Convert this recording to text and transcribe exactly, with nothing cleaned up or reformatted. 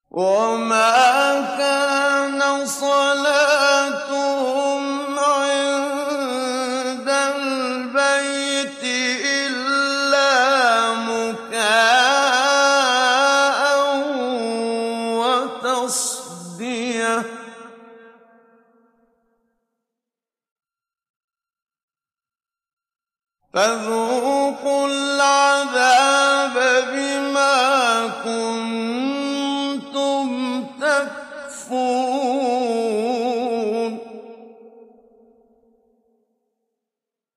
وَمَا كَانَ صَلَاتُهُمْ عِندَ الْبَيْتِ إِلَّا مُكَاءً وَتَصْدِيَةً ۚ فَذُوقُوا الْعَذَابَ